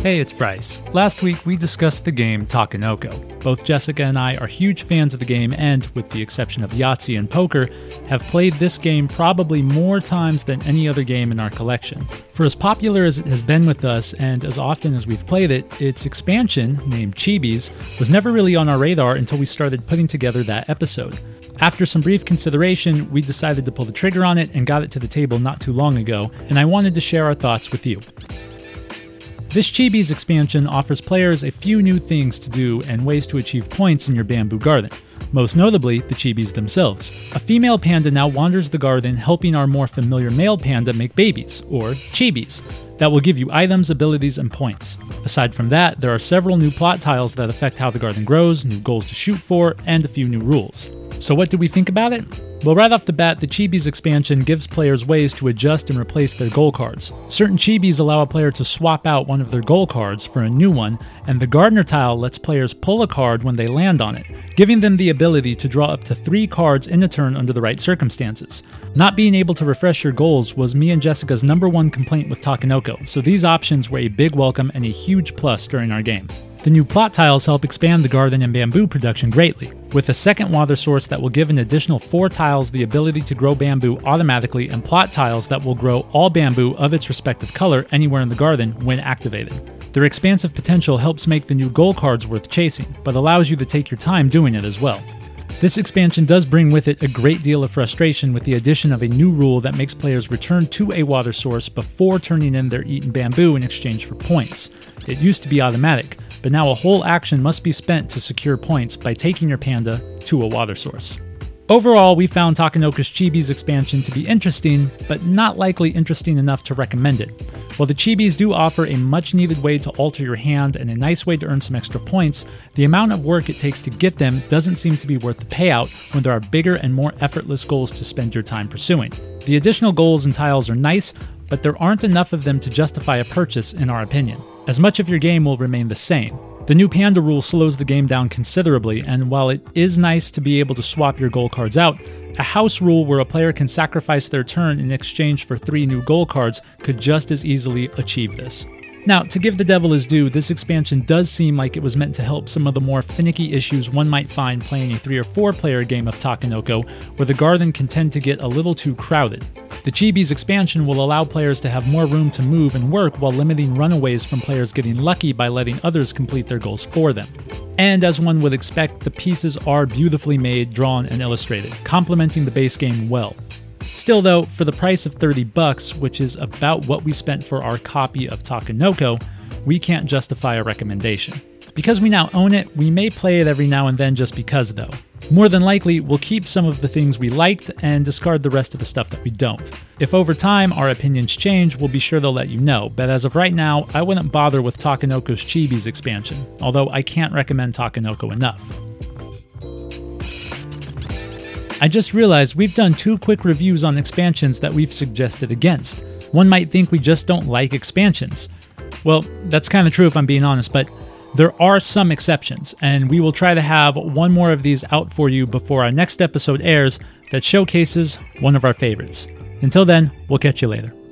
Hey, it's Bryce. Last week we discussed the game Takenoko. Both Jessica and I are huge fans of the game and, with the exception of Yahtzee and poker, have played this game probably more times than any other game in our collection. For as popular as it has been with us and as often as we've played it, its expansion, named Chibis, was never really on our radar until we started putting together that episode. After some brief consideration, we decided to pull the trigger on it and got it to the table not too long ago, and I wanted to share our thoughts with you. This Chibis expansion offers players a few new things to do and ways to achieve points in your bamboo garden, most notably the Chibis themselves. A female panda now wanders the garden helping our more familiar male panda make babies, or Chibis, that will give you items, abilities, and points. Aside from that, there are several new plot tiles that affect how the garden grows, new goals to shoot for, and a few new rules. So what do we think about it? Well, right off the bat, the Chibis expansion gives players ways to adjust and replace their goal cards. Certain Chibis allow a player to swap out one of their goal cards for a new one, and the Gardener tile lets players pull a card when they land on it, giving them the ability to draw up to 3 cards in a turn under the right circumstances. Not being able to refresh your goals was me and Jessica's #1 complaint with Takenoko, so these options were a big welcome and a huge plus during our game. The new plot tiles help expand the garden and bamboo production greatly, with a second water source that will give an additional 4 tiles the ability to grow bamboo automatically and plot tiles that will grow all bamboo of its respective color anywhere in the garden when activated. Their expansive potential helps make the new goal cards worth chasing, but allows you to take your time doing it as well. This expansion does bring with it a great deal of frustration with the addition of a new rule that makes players return to a water source before turning in their eaten bamboo in exchange for points. It used to be automatic, but now a whole action must be spent to secure points by taking your panda to a water source. Overall, we found Takenoko's Chibis expansion to be interesting, but not likely interesting enough to recommend it. While the Chibis do offer a much-needed way to alter your hand and a nice way to earn some extra points, the amount of work it takes to get them doesn't seem to be worth the payout when there are bigger and more effortless goals to spend your time pursuing. The additional goals and tiles are nice, but there aren't enough of them to justify a purchase in our opinion, as much of your game will remain the same. The new panda rule slows the game down considerably, and while it is nice to be able to swap your goal cards out, a house rule where a player can sacrifice their turn in exchange for 3 new goal cards could just as easily achieve this. Now, to give the devil his due, this expansion does seem like it was meant to help some of the more finicky issues one might find playing a 3 or 4 player game of Takenoko, where the garden can tend to get a little too crowded. The Chibis expansion will allow players to have more room to move and work while limiting runaways from players getting lucky by letting others complete their goals for them. And as one would expect, the pieces are beautifully made, drawn, and illustrated, complementing the base game well. Still though, for the price of $30, which is about what we spent for our copy of Takenoko, we can't justify a recommendation. Because we now own it, we may play it every now and then just because though. More than likely, we'll keep some of the things we liked and discard the rest of the stuff that we don't. If over time our opinions change, we'll be sure to let you know, but as of right now, I wouldn't bother with Takenoko's Chibis expansion, although I can't recommend Takenoko enough. I just realized we've done 2 quick reviews on expansions that we've suggested against. One might think we just don't like expansions. Well, that's kind of true if I'm being honest, but there are some exceptions, and we will try to have one more of these out for you before our next episode airs that showcases one of our favorites. Until then, we'll catch you later.